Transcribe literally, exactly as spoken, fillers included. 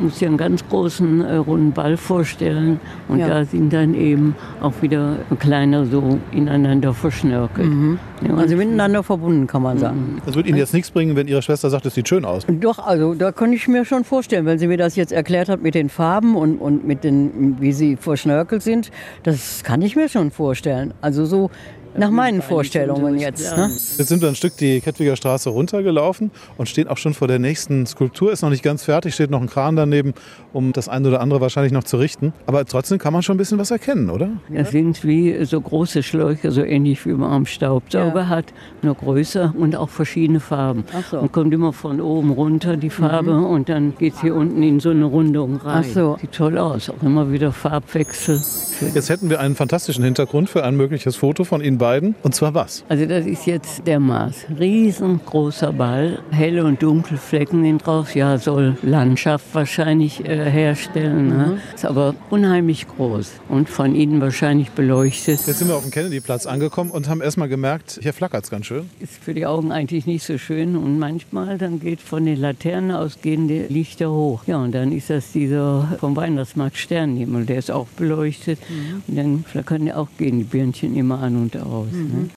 muss sich einen ganz großen äh, runden Ball vorstellen und Ja. da sind dann eben auch wieder kleiner so ineinander verschnörkelt. Mhm. Ja, Also miteinander verbunden, kann man sagen. Das wird Ihnen jetzt nichts bringen, wenn Ihre Schwester sagt, es sieht schön aus. Doch, also da kann ich mir schon vorstellen, wenn sie mir das jetzt erklärt hat mit den Farben und, und mit den, wie sie verschnörkelt sind, das kann ich mir schon vorstellen. Also so nach meinen Vorstellungen jetzt. Ne? Jetzt sind wir ein Stück die Kettwiger Straße runtergelaufen und stehen auch schon vor der nächsten Skulptur. Ist noch nicht ganz fertig, steht noch ein Kran daneben, um das eine oder andere wahrscheinlich noch zu richten. Aber trotzdem kann man schon ein bisschen was erkennen, oder? Das sind wie so große Schläuche, so ähnlich wie man am Staubsauger Ja. hat, nur größer und auch verschiedene Farben. Ach so. Und kommt immer von oben runter die Farbe und dann geht es hier unten in so eine Rundung rein. Ach so. Sieht toll aus, auch immer wieder Farbwechsel. Jetzt hätten wir einen fantastischen Hintergrund für ein mögliches Foto von Ihnen beiden. Und zwar was? Also das ist jetzt der Mars. Riesengroßer Ball, helle und dunkle Flecken sind drauf. Ja, soll Landschaft wahrscheinlich äh, herstellen. Ne? Ist aber unheimlich groß und von innen wahrscheinlich beleuchtet. Jetzt sind wir auf dem Kennedyplatz angekommen und haben erstmal gemerkt, hier flackert es ganz schön. Ist für die Augen eigentlich nicht so schön und manchmal dann geht von den Laternen aus gehen die Lichter hoch. Ja, und dann ist das dieser vom Weihnachtsmarkt Sternenhimmel, der ist auch beleuchtet. Und dann flackern ja auch gehen die Birnchen immer an und aus. Ne?